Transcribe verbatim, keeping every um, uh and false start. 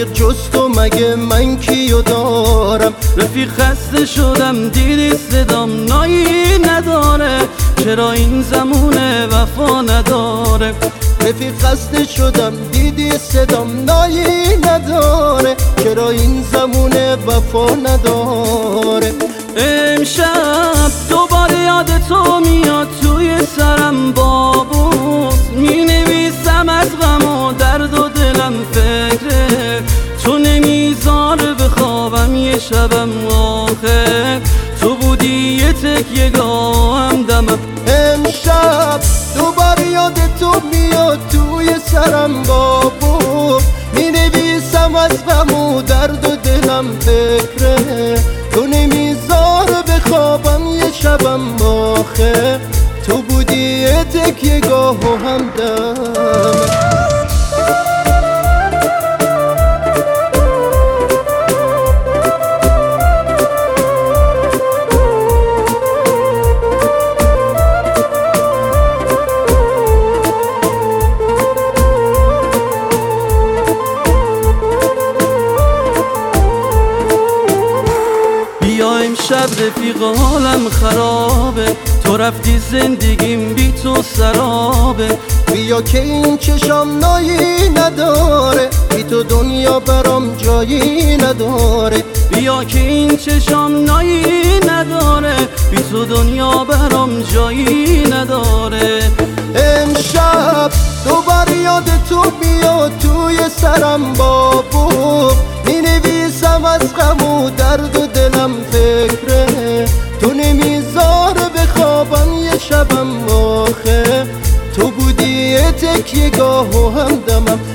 رفیق جز تو مگه من کیو دارم؟ رفیق خسته شدم دیدی صدام نایی نداره، چرا این زمونه وفا نداره؟ رفیق خسته شدم دیدی صدام نایی نداره، چرا این زمونه وفا نداره؟ امشب دوباره یاد تو میاد توی سرم بابوس، می نویسم از غم و درد و دلم فکره تو، نمیذاره بخوابم یه شبم آخه تو بودی یه تکیه گاهم دمم. امشب دوباره یاد تو میاد توی سرم بابوس، می نویسم از غم و درد و دلم فکره تو، نمیذاره بخوابم یه شبم آخه تو بودی یه تکیه گاه و همدم. امشب رفیق حالم خرابه، تو رفتی زندگیم بی تو سرابه. بیا که این چشم نایی نداره، بی تو دنیا برام جایی نداره. بیا که این چشم نایی نداره، بی تو دنیا برام جایی نداره. امشب دوباره یاد تو بیاد توی سرم بابو، می نویسم از غم و درد و دلم فکره تو، نمیذاره بخوابم یه شبم آخه تو بودی یه تکیه گاه و همدمم.